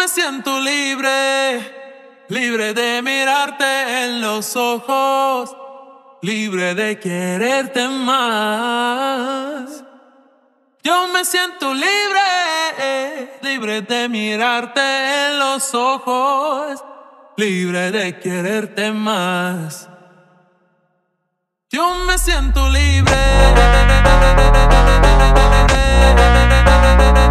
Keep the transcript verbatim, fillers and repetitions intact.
me siento libre, libre de mirarte en los ojos, libre de quererte más. Yo me siento libre, libre de mirarte en los ojos, libre de quererte más. Yo me siento libre.